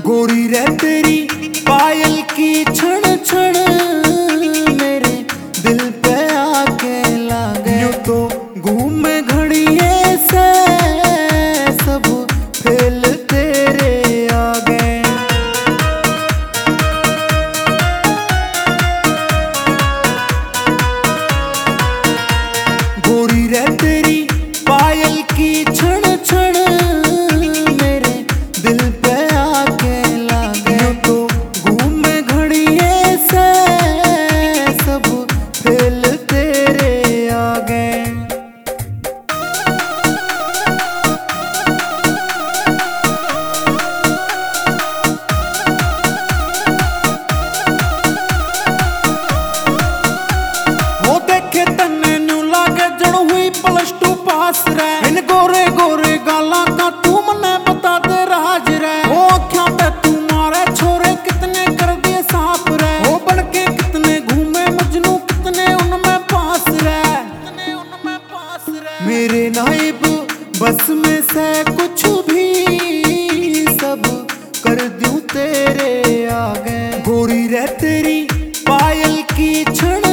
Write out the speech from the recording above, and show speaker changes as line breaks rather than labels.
गोरी रे तेरी पायल की क्षण क्षण मेरे दिल पे आके लागे। यूं तो घूमे घड़िए से सब फेल तेरे आगे। गोरी रे तेरी पायल की क्षण क्षण मेरे दिल पे आके लागे। यूं तो घूमे घड़िए से सब फेल तेरे आगे। वो देखे तन्ने न्यू लागे जड़ हुई +2 पास रे। इन गोरे गोरे गाला का तू मने बता दे राज रे। वो अखियां पे तू मारे छोरे कितने कर दिए साफ रे। वो बनके कितने घूमे मजनू कितने उनमें पास रे। मेरे नाइब बस में से कुछ भी सब कर दूं तेरे आगे। गोरी रे तेरी पायल की क्षण